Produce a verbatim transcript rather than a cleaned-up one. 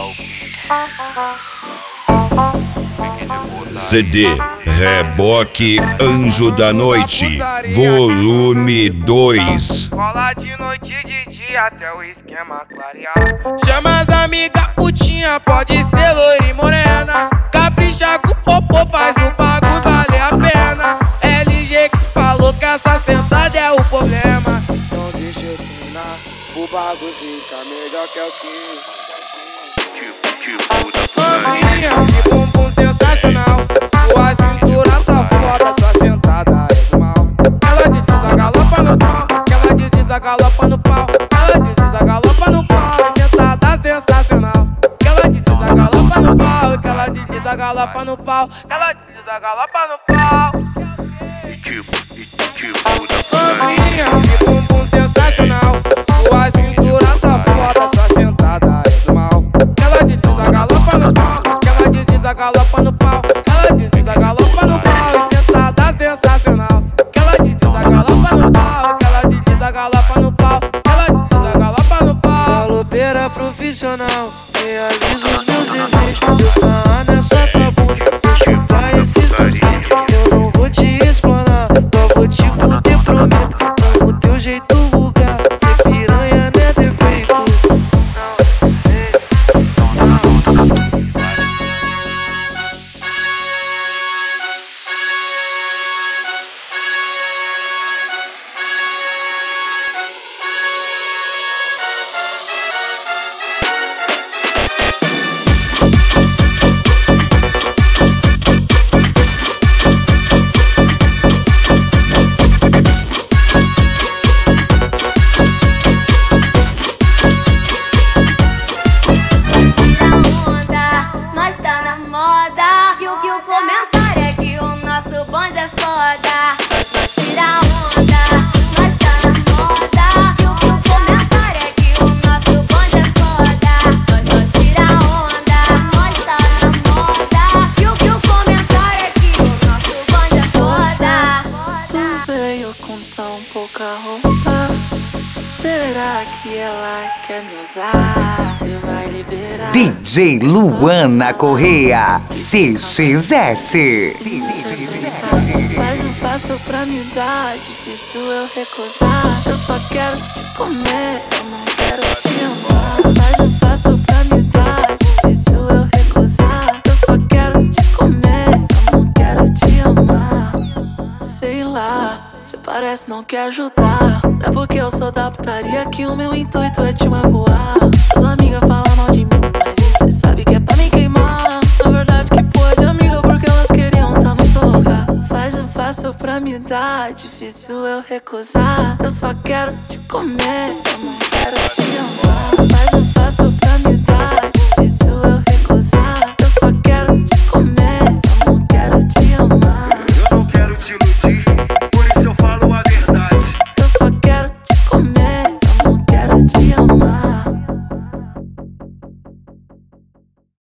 C D Reboque Anjo da Noite, volume dois. Rola de noite e de dia até o esquema clarear. Chama as amigas putinha, pode ser loira e morena. Capricha com o popô, faz o bagulho valer a pena. L G que falou que essa sentada é o problema. Então deixa eu terminar, o bagulho fica melhor que é o que. Maminha, que bumbum sensacional. Sua cintura tá foda, sua sentada é do mal. Ela desliza, galopa no pau. Ela desliza, galopa no pau. Ela desliza, galopa no pau. É sentada sensacional. Ela desliza, galopa no pau. Ela desliza, galopa no pau. Ela desliza, galopa no pau. Maminha, que bumbum sensacional. Sua cintura tá foda, sua sentada é do mal. Ela desliza, galopa no pau. Ela desliza, galopa no pau. Ela desliza, galopa no pau. E sentada sensacional. Ela desliza, galopa no pau. Ela desliza, galopa no pau. Ela desliza, galopa no pau. Galopeira profissional, realiza os meus desejos. Eu só é só tua bunda. Deixa eu pra esses dois peitos. Eu não vou te explanar, só vou te fuder, prometo. Amo teu jeito vulgar, ser piranha não é defeito. Será que ela quer me usar? Você vai liberar? D J Luana Correa, C X S. Faz um passo pra me dar, difícil eu recusar. Eu só quero te comer, eu não quero te amar. Faz um passo pra me dar, difícil eu recusar. Eu só quero te comer, eu não quero te amar. Sei lá, cê parece não quer ajudar. Não é porque eu sou da putaria que o meu intuito é te magoar. As amigas falam mal de mim, mas cê sabe que é pra me queimar. Na verdade que pode, amiga, porque elas queriam tá no seu lugar. Faz o fácil pra me dar, difícil eu recusar. Eu só quero te comer, eu não quero te amar.